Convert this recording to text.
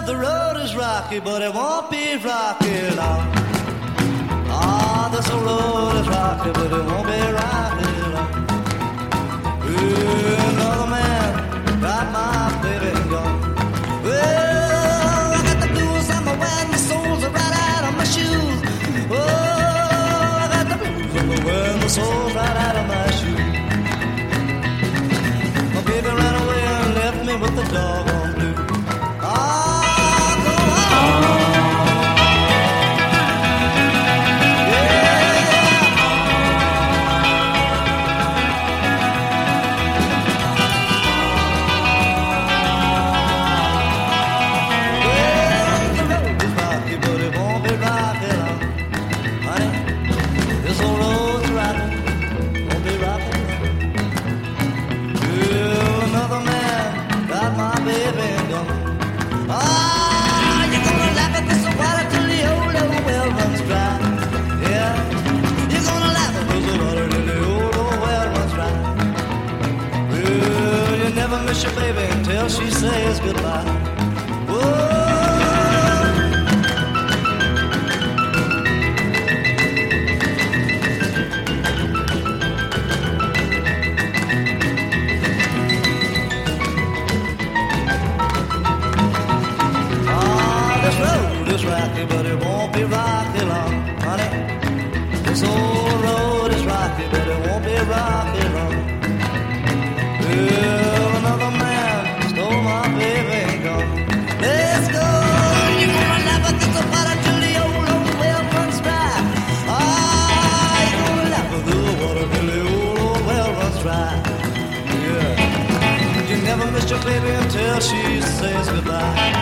the road is rocky, but it won't be rocky long. Ah, this road is rocky, but it won't be rocky long. Ooh, another man got my baby gone. Well, I got the blues on my way, the soles are right out of my shoes. Oh, I got the blues on my way, the soles right out of my shoes. My baby ran away and left me with the dog on blue. Miss your baby until she says goodbye. This road is rocky, but it won't be rocky long, honey. This old road is rocky, but it won't be rocky long. Well, another man stole my baby and gone. Let's go, you're gonna laugh at this water till the old well runs dry. Ah, you're gonna laugh at the water till the old well runs dry. Yeah, you never miss your baby until she says goodbye.